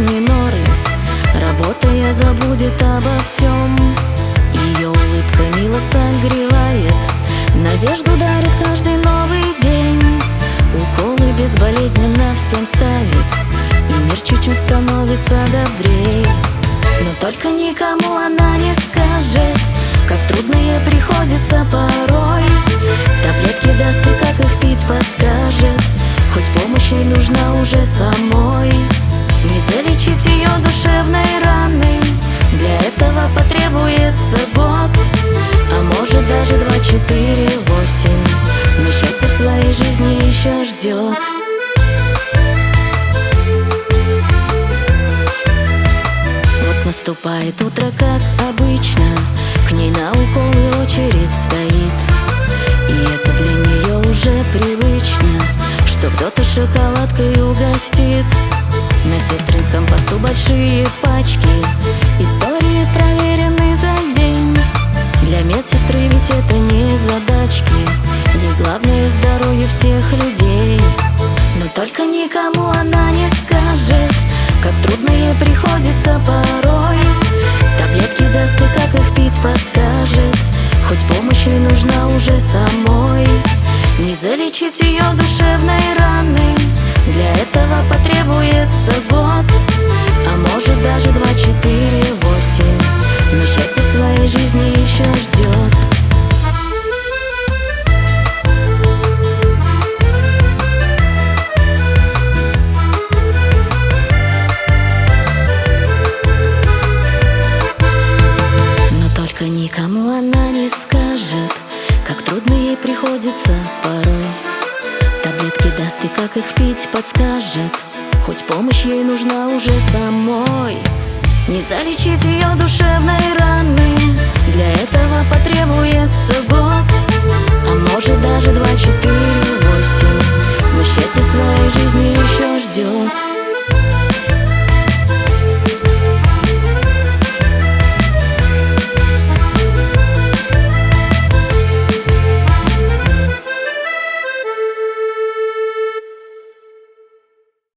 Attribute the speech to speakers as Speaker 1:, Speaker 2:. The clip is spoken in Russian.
Speaker 1: миноры, работая, забудет обо всем. Ее улыбка мило согревает, надежду дарит каждый новый день. Уколы безболезненно всем ставит, и мир чуть-чуть становится добрей. Но только никому она не скажет, как трудно ей приходится порой. Таблетки даст и как их пить подскажет, хоть помощь ей нужна уже самой. Не залечить ее душевной раны, для этого потребуется год, а может даже 2, 4, 8. Но счастье в своей жизни еще ждет. Вот наступает утро, как обычно, к ней на уколы очередь стоит. И это для нее уже привычно, что кто-то шоколадкой угостит. На сестринском посту большие пачки, истории проверены за день. Для медсестры ведь это не задачки, ей главное здоровье всех людей. Но только никому она не скажет, как трудно ей приходится порой. Таблетки даст и как их пить подскажет, хоть помощь ей нужна уже самой. Не залечить ее душевной раны, для этого потребуется год, а может даже 2, 4, 8. Но счастье в своей жизни еще ждет. Но только никому она не скажет, как трудно ей приходится порой. Таблетки даст и как их пить подскажет, хоть помощь ей нужна уже самой. Не залечить ее душевно